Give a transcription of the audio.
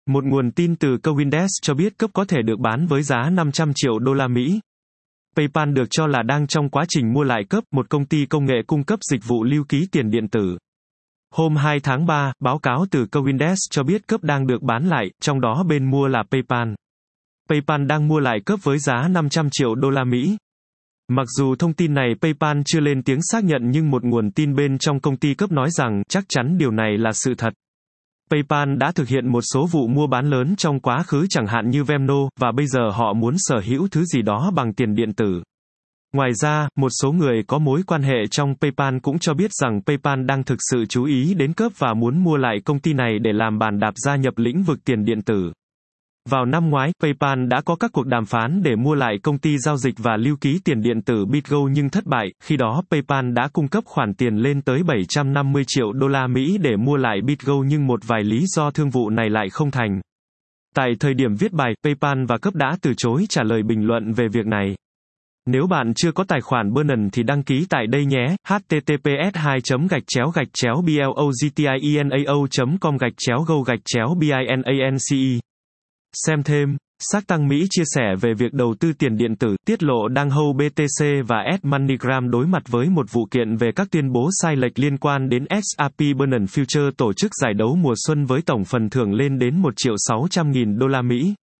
Một nguồn tin từ CoinDesk cho biết cướp có thể được bán với giá 500 triệu đô la Mỹ. PayPal được cho là đang trong quá trình mua lại cướp, một công ty công nghệ cung cấp dịch vụ lưu ký tiền điện tử. Hôm 2 tháng 3, báo cáo từ CoinDesk cho biết cướp đang được bán lại, trong đó bên mua là PayPal. PayPal đang mua lại cướp với giá 500 triệu đô la Mỹ. Mặc dù thông tin này PayPal chưa lên tiếng xác nhận nhưng một nguồn tin bên trong công ty cướp nói rằng chắc chắn điều này là sự thật. PayPal đã thực hiện một số vụ mua bán lớn trong quá khứ chẳng hạn như Venmo, và bây giờ họ muốn sở hữu thứ gì đó bằng tiền điện tử. Ngoài ra, một số người có mối quan hệ trong PayPal cũng cho biết rằng PayPal đang thực sự chú ý đến cướp và muốn mua lại công ty này để làm bàn đạp gia nhập lĩnh vực tiền điện tử. Vào năm ngoái, PayPal đã có các cuộc đàm phán để mua lại công ty giao dịch và lưu ký tiền điện tử BitGo nhưng thất bại, khi đó PayPal đã cung cấp khoản tiền lên tới 750 triệu đô la Mỹ để mua lại BitGo nhưng một vài lý do thương vụ này lại không thành. Tại thời điểm viết bài, PayPal và cướp đã từ chối trả lời bình luận về việc này. Nếu bạn chưa có tài khoản Binance thì đăng ký tại đây nhé. https://blogitianao.com/go-binance. Xem thêm, xác tăng Mỹ chia sẻ về việc đầu tư tiền điện tử, tiết lộ đang hold BTC và S-Moneygram đối mặt với một vụ kiện về các tuyên bố sai lệch liên quan đến XRP. Binance Future tổ chức giải đấu mùa xuân với tổng phần thưởng lên đến 1.600.000 đô la Mỹ.